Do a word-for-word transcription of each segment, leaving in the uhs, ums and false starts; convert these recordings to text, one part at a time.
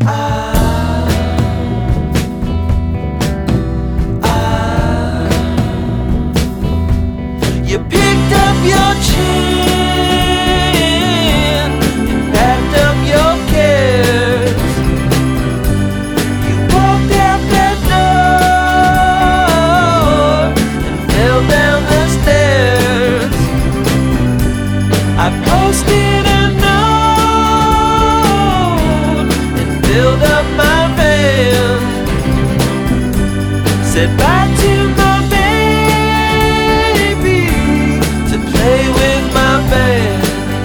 You picked up your chin and packed up your cares. You walked out that door and fell down the stairs. I posted a note and filled up my van. Said bye to my play with my band.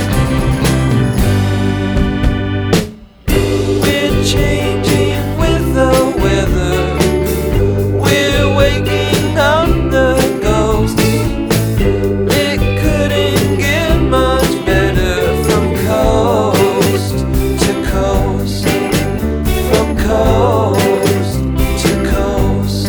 We're changing with the weather. We're waking up the ghosts. It couldn't get much better from coast to coast, from coast to coast.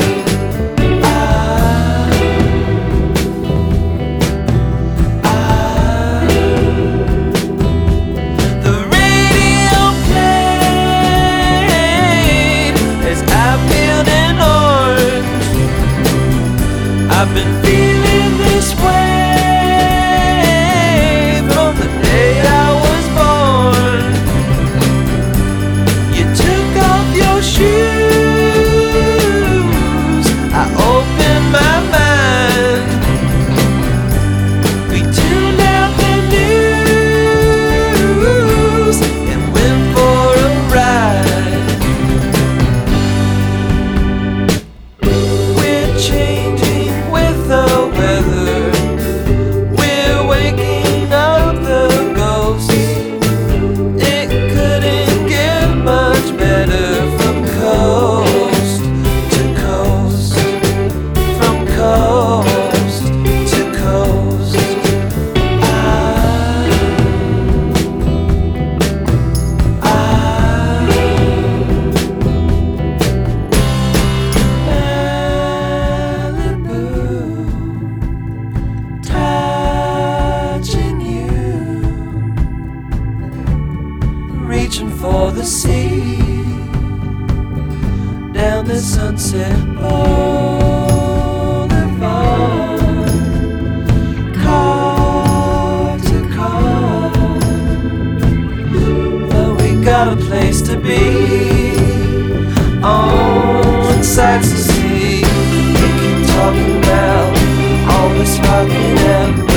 I've been feeling this way from the day I was born. You took off your shoes, I opened my mind. We tuned out the news and went for a ride. We're changing the weather. We're waking up the ghosts. It couldn't get much better from coast to coast, from coast to coast. I, I, reaching for the sea, down the Sunset Boulevard, car to car. But we got a place to be, on sights to see. We keep talking about all this fucking and